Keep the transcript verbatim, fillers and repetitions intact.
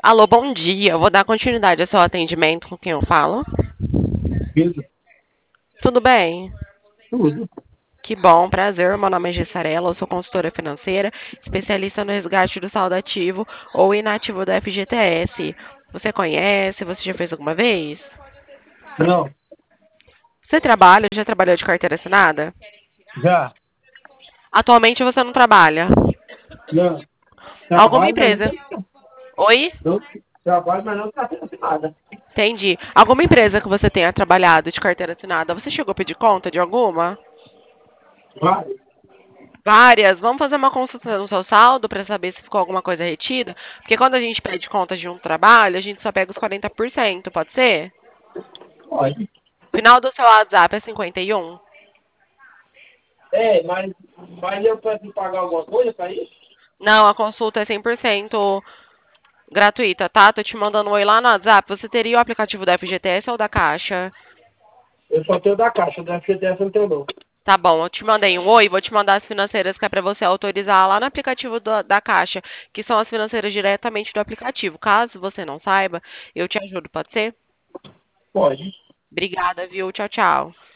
Alô, bom dia. Eu vou dar continuidade ao seu atendimento com quem eu falo. Isso, Tudo bem? tudo. Que bom, prazer. Meu nome é Gessarela, eu sou consultora financeira, especialista no resgate do saldo ativo ou inativo da F G T S. Você conhece? Você já fez alguma vez? Não, Você trabalha? Já trabalhou de carteira assinada? já. Atualmente você não trabalha? Não. Alguma Trabalho, mas não empresa? tem. Oi? Não, trabalho, mas não está tendo nada. Entendi. Alguma empresa que você tenha trabalhado de carteira assinada, você chegou a pedir conta de alguma? Vai. Várias. Vamos fazer uma consulta no seu saldo para saber se ficou alguma coisa retida? Porque quando a gente pede conta de um trabalho, a gente só pega os quarenta por cento, pode ser? Pode. Final do seu WhatsApp é cinquenta e um? É, mas, mas eu preciso pagar alguma coisa para isso? Não, a consulta é cem por cento gratuita, tá? Tô te mandando um oi lá no WhatsApp. Você teria o aplicativo da F G T S ou da Caixa? Eu só tenho da Caixa, da F G T S eu não tenho não. Tá bom, eu te mandei um oi, vou te mandar as financeiras que é pra você autorizar lá no aplicativo do- da Caixa, que são as financeiras diretamente do aplicativo. Caso você não saiba, eu te ajudo, pode ser? Pode. Obrigada, viu? Tchau, tchau.